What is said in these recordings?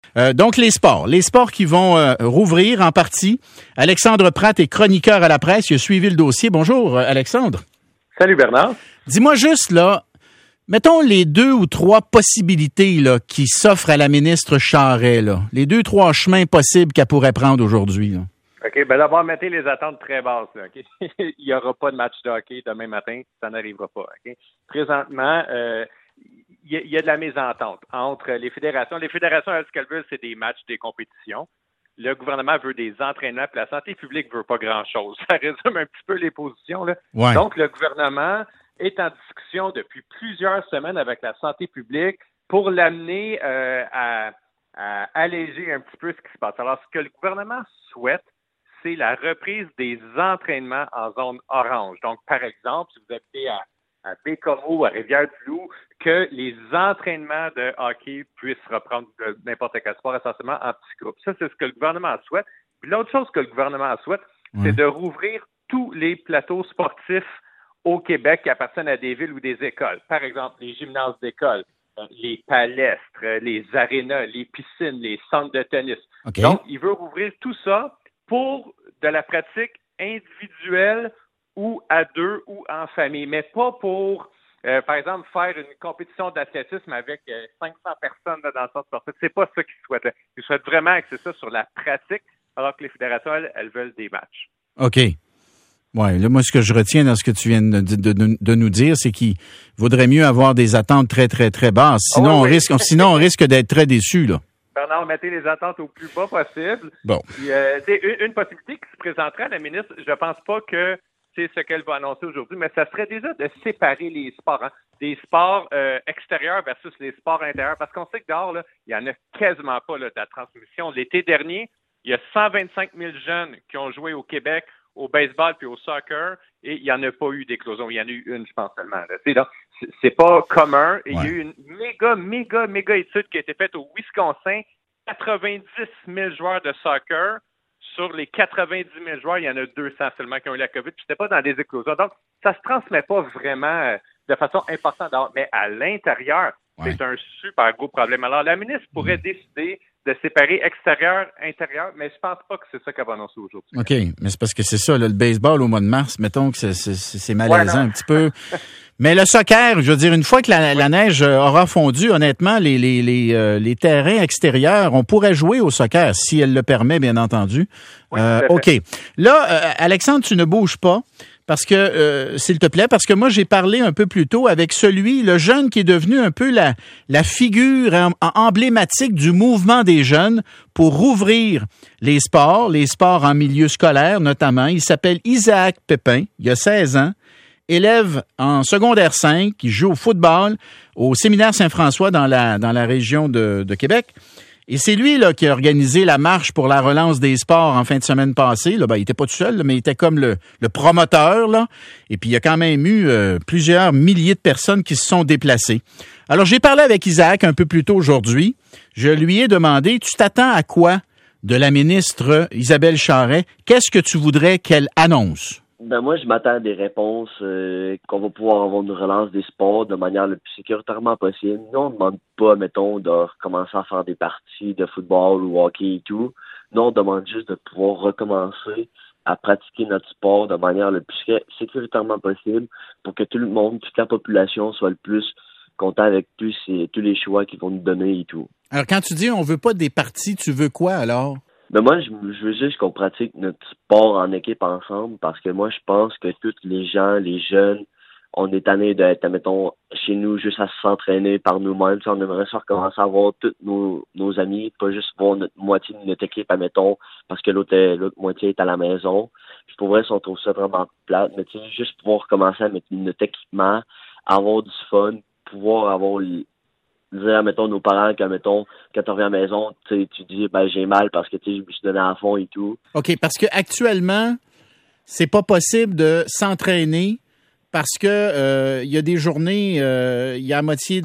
Donc, les sports qui vont rouvrir en partie. Alexandre Pratt est chroniqueur à la presse. Il a suivi le dossier. Bonjour, Alexandre. Salut, Bernard. Dis-moi juste, là, mettons les 2 ou 3 possibilités là, qui s'offrent à la ministre Charest, là. Les 2-3 chemins possibles qu'elle pourrait prendre aujourd'hui. Là. OK, ben d'abord, mettez les attentes très basses. Là, okay? Il n'y aura pas de match de hockey demain matin. Ça n'arrivera pas. Okay? Présentement, il y a de la mésentente entre les fédérations. Les fédérations, ce qu'elles veulent, c'est des matchs, des compétitions. Le gouvernement veut des entraînements, puis la santé publique veut pas grand-chose. Ça résume un petit peu les positions. Là. Ouais. Donc, le gouvernement est en discussion depuis plusieurs semaines avec la santé publique pour l'amener à alléger un petit peu ce qui se passe. Alors, ce que le gouvernement souhaite, c'est la reprise des entraînements en zone orange. Donc, par exemple, si vous habitez à Bécomo, à Rivière-du-Loup, que les entraînements de hockey puissent reprendre de n'importe quel sport, essentiellement en petits groupes. Ça, c'est ce que le gouvernement souhaite. Puis l'autre chose que le gouvernement souhaite, c'est de rouvrir tous les plateaux sportifs au Québec qui appartiennent à des villes ou des écoles. Par exemple, les gymnases d'école, les palestres, les arénas, les piscines, les centres de tennis. Okay. Donc, il veut rouvrir tout ça pour de la pratique individuelle ou à 2 ou en famille, mais pas pour, par exemple, faire une compétition d'athlétisme avec 500 personnes là, dans le centre sportif. C'est pas ça qu'ils souhaitent. Ils souhaitent vraiment axer ça sur la pratique, alors que les fédérations, elles veulent des matchs. OK. Ouais, là, moi, ce que je retiens dans ce que tu viens de nous dire, c'est qu'il vaudrait mieux avoir des attentes très, très, très basses. Sinon, on risque d'être très déçus, là. Bernard, mettez les attentes au plus bas possible. Bon. Puis, c'est une possibilité qui se présenterait à la ministre. Je pense pas que c'est ce qu'elle va annoncer aujourd'hui, mais ça serait déjà de séparer les sports, hein, des sports extérieurs versus les sports intérieurs, parce qu'on sait que dehors, là, il y en a quasiment pas là, de la transmission. L'été dernier, il y a 125 000 jeunes qui ont joué au Québec au baseball puis au soccer, et il n'y en a pas eu d'éclosion. Il y en a eu une, je pense seulement. Donc, c'est pas commun. Et il y a eu une méga étude qui a été faite au Wisconsin. 90 000 joueurs de soccer. Sur les 90 000 joueurs, il y en a 200 seulement qui ont eu la COVID. Puis c'était pas dans des éclosions. Donc, ça se transmet pas vraiment de façon importante. Mais à l'intérieur, c'est un super gros problème. Alors, la ministre pourrait décider de séparer extérieur-intérieur, mais je pense pas que c'est ça qu'elle va annoncer aujourd'hui. OK, mais c'est parce que c'est ça, là, le baseball au mois de mars, mettons que c'est malaisant un petit peu. Mais le soccer, je veux dire, une fois que la neige aura fondu, honnêtement, les terrains extérieurs, on pourrait jouer au soccer, si elle le permet, bien entendu. OK. Là, Alexandre, tu ne bouges pas. Parce que, s'il te plaît, parce que moi, j'ai parlé un peu plus tôt avec le jeune qui est devenu un peu la figure emblématique du mouvement des jeunes pour rouvrir les sports en milieu scolaire notamment. Il s'appelle Isaac Pépin, il a 16 ans, élève en secondaire 5, qui joue au football au séminaire Saint-François dans la région de Québec. Et c'est lui là qui a organisé la marche pour la relance des sports en fin de semaine passée. Là, il était pas tout seul, là, mais il était comme le promoteur. Là. Et puis, il y a quand même eu plusieurs milliers de personnes qui se sont déplacées. Alors, j'ai parlé avec Isaac un peu plus tôt aujourd'hui. Je lui ai demandé, tu t'attends à quoi de la ministre Isabelle Charest? Qu'est-ce que tu voudrais qu'elle annonce? Ben moi, je m'attends à des réponses qu'on va pouvoir avoir une relance des sports de manière le plus sécuritairement possible. Nous, on ne demande pas, mettons, de recommencer à faire des parties de football ou hockey et tout. Nous, on demande juste de pouvoir recommencer à pratiquer notre sport de manière le plus sécuritairement possible pour que tout le monde, toute la population soit le plus content avec tous les choix qu'ils vont nous donner et tout. Alors, quand tu dis on veut pas des parties, tu veux quoi alors? Mais moi, je veux juste qu'on pratique notre sport en équipe ensemble parce que moi, je pense que tous les gens, les jeunes, on est tannés d'être, mettons, chez nous juste à s'entraîner par nous-mêmes. On aimerait ça recommencer à voir tous nos amis, pas juste voir notre moitié de notre équipe, admettons, parce que l'autre moitié est à la maison. Puis pour vrai, si on trouve ça vraiment plate, mais tu sais, juste pouvoir recommencer à mettre notre équipement, avoir du fun, pouvoir avoir dire, mettons, nos parents, que, mettons, quand tu reviens à la maison, tu dis, ben, j'ai mal parce que, tu sais, je me suis donné à fond et tout. OK, parce que actuellement, c'est pas possible de s'entraîner parce que, il y a des journées, il y a la moitié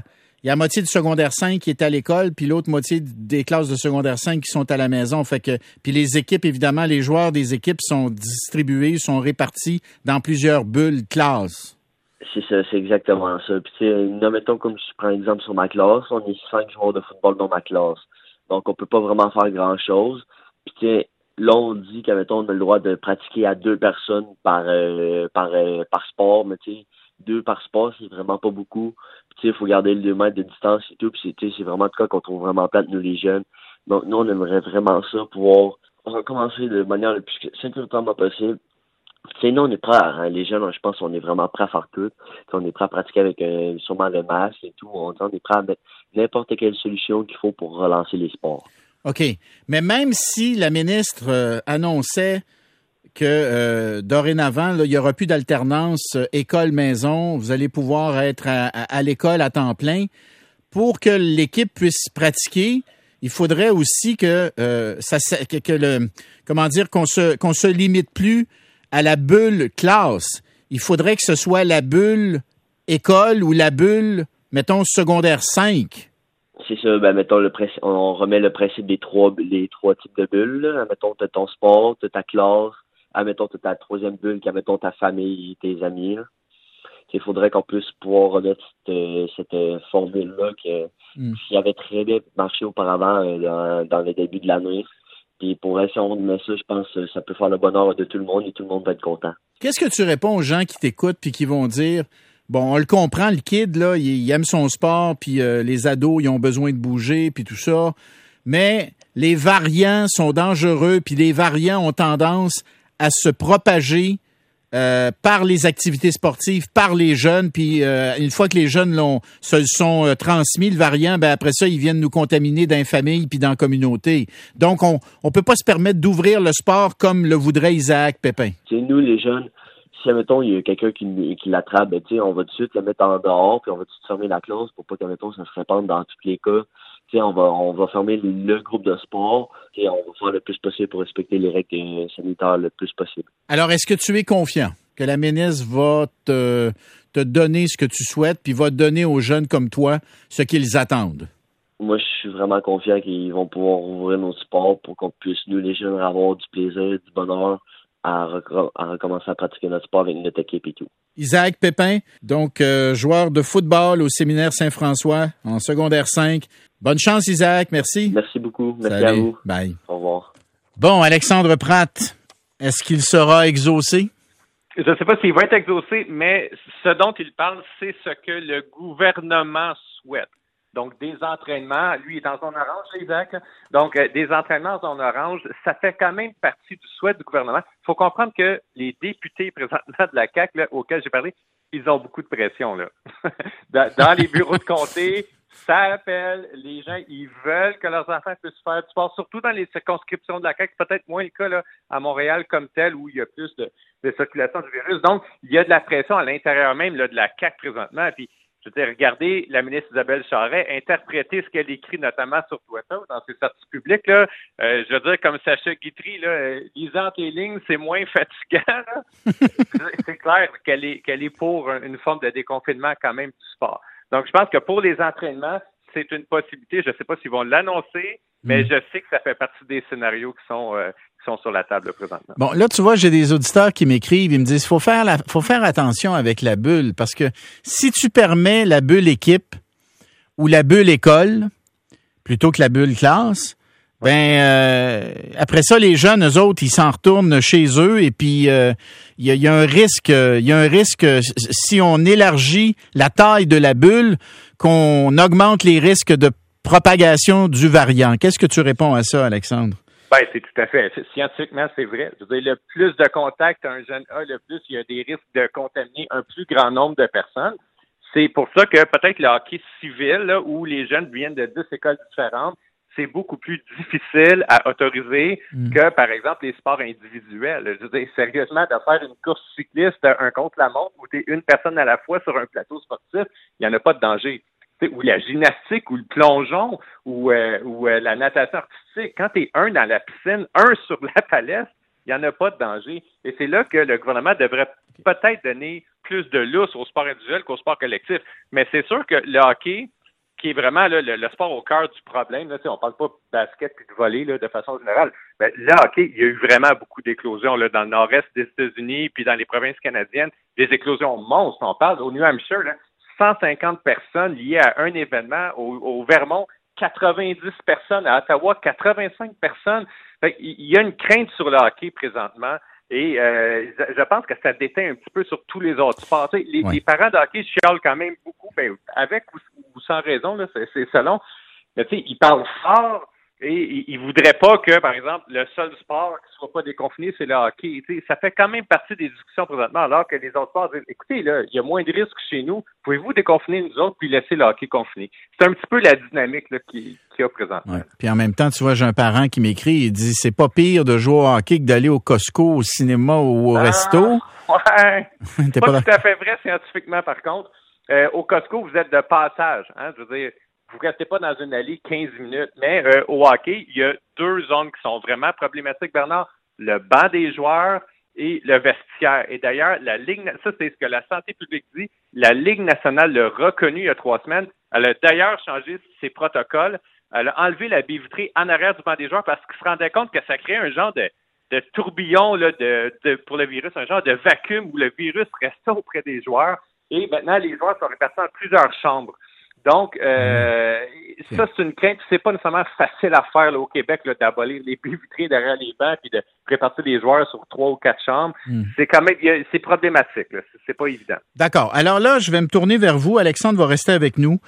du secondaire 5 qui est à l'école, puis l'autre moitié des classes de secondaire 5 qui sont à la maison. Fait que, puis les équipes, évidemment, les joueurs des équipes sont distribués, sont répartis dans plusieurs bulles classes. C'est ça, c'est exactement ça. Puis tu sais, mettons comme je prends un exemple sur ma classe, on est 5 joueurs de football dans ma classe. Donc, on peut pas vraiment faire grand-chose. Puis, tu sais, là, on dit qu'admettons, on a le droit de pratiquer à 2 personnes par sport, mais tu sais, 2 par sport, c'est vraiment pas beaucoup. Puis, tu sais, il faut garder le 2 mètres de distance et tout. Puis, c'est vraiment le cas qu'on trouve vraiment plate, nous, les jeunes. Donc, nous, on aimerait vraiment ça, pouvoir recommencer de manière le plus sécuritairement possible. Tu sais, nous, on est prêts, les jeunes, je pense qu'on est vraiment prêts à faire tout. T'sais, on est prêts à pratiquer avec sûrement le masque et tout. On est prêts à mettre n'importe quelle solution qu'il faut pour relancer les sports. OK. Mais même si la ministre annonçait que dorénavant, là, il n'y aura plus d'alternance école-maison, vous allez pouvoir être à l'école à temps plein, pour que l'équipe puisse pratiquer, il faudrait aussi qu'on se limite plus à la bulle classe. Il faudrait que ce soit la bulle école ou la bulle, mettons, secondaire 5. C'est ça, mettons on remet le principe des trois types de bulles. Là. Mettons, t'as ton sport, t'as ta classe, mettons, t'as ta troisième bulle, mettons, ta famille, tes amis. Là. Il faudrait qu'on puisse pouvoir remettre cette formule-là qui avait très bien marché auparavant dans le début de l'année. Puis pour si on met ça, je pense que ça peut faire le bonheur de tout le monde et tout le monde va être content. Qu'est-ce que tu réponds aux gens qui t'écoutent puis qui vont dire, bon, on le comprend, le kid, là, il aime son sport, puis les ados, ils ont besoin de bouger, puis tout ça, mais les variants sont dangereux, puis les variants ont tendance à se propager par les activités sportives, par les jeunes, puis une fois que les jeunes se sont transmis le variant, après ça, ils viennent nous contaminer dans les familles puis dans la communauté. Donc, on peut pas se permettre d'ouvrir le sport comme le voudrait Isaac Pépin. C'est nous, les jeunes, si, admettons, il y a quelqu'un qui l'attrape, on va tout de suite le mettre en dehors, puis on va tout de suite fermer la classe pour pas qu'admettons, ça se répande dans tous les cas. On va fermer le groupe de sport et on va faire le plus possible pour respecter les règles sanitaires le plus possible. Alors, est-ce que tu es confiant que la ministre va te donner ce que tu souhaites puis va donner aux jeunes comme toi ce qu'ils attendent? Moi, je suis vraiment confiant qu'ils vont pouvoir ouvrir nos sports pour qu'on puisse, nous, les jeunes, avoir du plaisir, du bonheur à recommencer à pratiquer notre sport avec notre équipe et tout. Isaac Pépin, donc joueur de football au Séminaire Saint-François en secondaire 5. Bonne chance, Isaac. Merci. Merci beaucoup. Merci. Salut. À vous. Bye. Au revoir. Bon, Alexandre Pratt, est-ce qu'il sera exaucé? Je ne sais pas s'il va être exaucé, mais ce dont il parle, c'est ce que le gouvernement souhaite. Donc, des entraînements, lui il est en zone orange, Isaac. Donc, des entraînements en zone orange, ça fait quand même partie du souhait du gouvernement. Il faut comprendre que les députés présentement de la CAQ, là, auxquels j'ai parlé, ils ont beaucoup de pression, là. Dans les bureaux de comté, ça appelle, les gens, ils veulent que leurs enfants puissent faire du sport, surtout dans les circonscriptions de la CAQ, peut-être moins le cas là, à Montréal comme tel, où il y a plus de circulation du virus. Donc, il y a de la pression à l'intérieur même là, de la CAQ présentement. Puis, je veux dire, regardez la ministre Isabelle Charest interpréter ce qu'elle écrit notamment sur Twitter, dans ses sorties publiques. Là, je veux dire, comme Sacha Guitry, là, lisant tes lignes, c'est moins fatigant. Là. C'est clair qu'elle est pour une forme de déconfinement quand même du sport. Donc, je pense que pour les entraînements, c'est une possibilité. Je ne sais pas s'ils vont l'annoncer, mais je sais que ça fait partie des scénarios qui sont sur la table présentement. Bon, là, tu vois, j'ai des auditeurs qui m'écrivent, ils me disent faut faire attention avec la bulle, parce que si tu permets la bulle équipe ou la bulle école plutôt que la bulle classe, après ça, les jeunes, eux autres, ils s'en retournent chez eux et puis il y a un risque, si on élargit la taille de la bulle, qu'on augmente les risques de propagation du variant. Qu'est-ce que tu réponds à ça, Alexandre? Ben, c'est tout à fait. Scientifiquement, c'est vrai. Je veux dire, le plus de contacts un jeune a, le plus il y a des risques de contaminer un plus grand nombre de personnes. C'est pour ça que peut-être le hockey civil, là, où les jeunes viennent de 10 écoles différentes, c'est beaucoup plus difficile à autoriser que, par exemple, les sports individuels. Je veux dire, sérieusement, de faire une course cycliste, un contre-la-montre, où tu es une personne à la fois sur un plateau sportif, il n'y en a pas de danger. Ou la gymnastique, ou le plongeon, ou la natation artistique. Quand tu es un dans la piscine, un sur la palette, il n'y en a pas de danger. Et c'est là que le gouvernement devrait peut-être donner plus de lousse au sport individuel qu'au sport collectif. Mais c'est sûr que le hockey, qui est vraiment là, le sport au cœur du problème, là, on ne parle pas de basket et de volley là, de façon générale, mais le hockey, il y a eu vraiment beaucoup d'éclosions là, dans le nord-est des États-Unis puis dans les provinces canadiennes, des éclosions monstres. On parle au New Hampshire, là, 150 personnes liées à un événement au Vermont 90 personnes. À Ottawa, 85 personnes. Fait, il y a une crainte sur le hockey présentement. Et je pense que ça déteint un petit peu sur tous les autres sports. Les parents de hockey chialent quand même beaucoup, avec ou sans raison, là, c'est selon. Mais ils parlent fort. Et ils voudraient pas que, par exemple, le seul sport qui soit pas déconfiné, c'est le hockey. T'sais, ça fait quand même partie des discussions présentement, alors que les autres sports disent, écoutez, là, il y a moins de risques chez nous. Pouvez-vous déconfiner nous autres puis laisser le hockey confiné? C'est un petit peu la dynamique là, qu'il y a présentement. Ouais. Puis en même temps, tu vois, j'ai un parent qui m'écrit, il dit, c'est pas pire de jouer au hockey que d'aller au Costco, au cinéma ou au resto. Ouais. C'est pas tout à fait vrai scientifiquement, par contre. Au Costco, vous êtes de passage. Hein? Je veux dire, vous restez pas dans une allée 15 minutes. Mais au hockey, il y a 2 zones qui sont vraiment problématiques, Bernard. Le banc des joueurs et le vestiaire. Et d'ailleurs, la Ligue, ça c'est ce que la santé publique dit, la Ligue nationale l'a reconnu il y a 3 semaines. Elle a d'ailleurs changé ses protocoles. Elle a enlevé la baie vitrée en arrière du banc des joueurs parce qu'ils se rendaient compte que ça créait un genre de tourbillon là, pour le virus, un genre de vacuum où le virus restait auprès des joueurs. Et maintenant, les joueurs sont répartis en plusieurs chambres. Donc, ça, c'est une crainte. C'est pas nécessairement facile à faire là, au Québec là, d'abolir les baies vitrées derrière les bancs puis de répartir les joueurs sur 3 ou 4 chambres. C'est quand même, c'est problématique. Là. C'est pas évident. D'accord. Alors là, je vais me tourner vers vous. Alexandre va rester avec nous.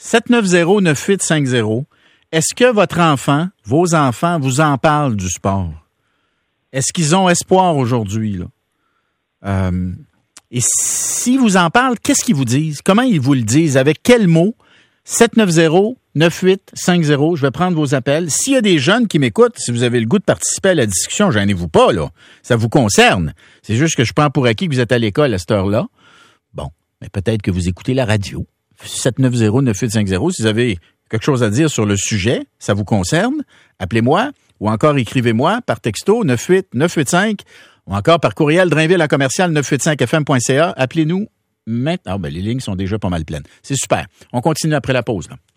790-9850. Est-ce que votre enfant, vos enfants, vous en parlent du sport? Est-ce qu'ils ont espoir aujourd'hui, là? Et si vous en parlent, qu'est-ce qu'ils vous disent? Comment ils vous le disent? Avec quels mots? 790-9850. Je vais prendre vos appels. S'il y a des jeunes qui m'écoutent, si vous avez le goût de participer à la discussion, gênez-vous pas, là. Ça vous concerne. C'est juste que je prends pour acquis que vous êtes à l'école à cette heure-là. Bon, mais peut-être que vous écoutez la radio. 790-9850. Si vous avez quelque chose à dire sur le sujet, ça vous concerne, appelez-moi ou encore écrivez-moi par texto 98985 ou encore par courriel drainville@985fm.ca. Appelez-nous maintenant. Les lignes sont déjà pas mal pleines. C'est super. On continue après la pause, là.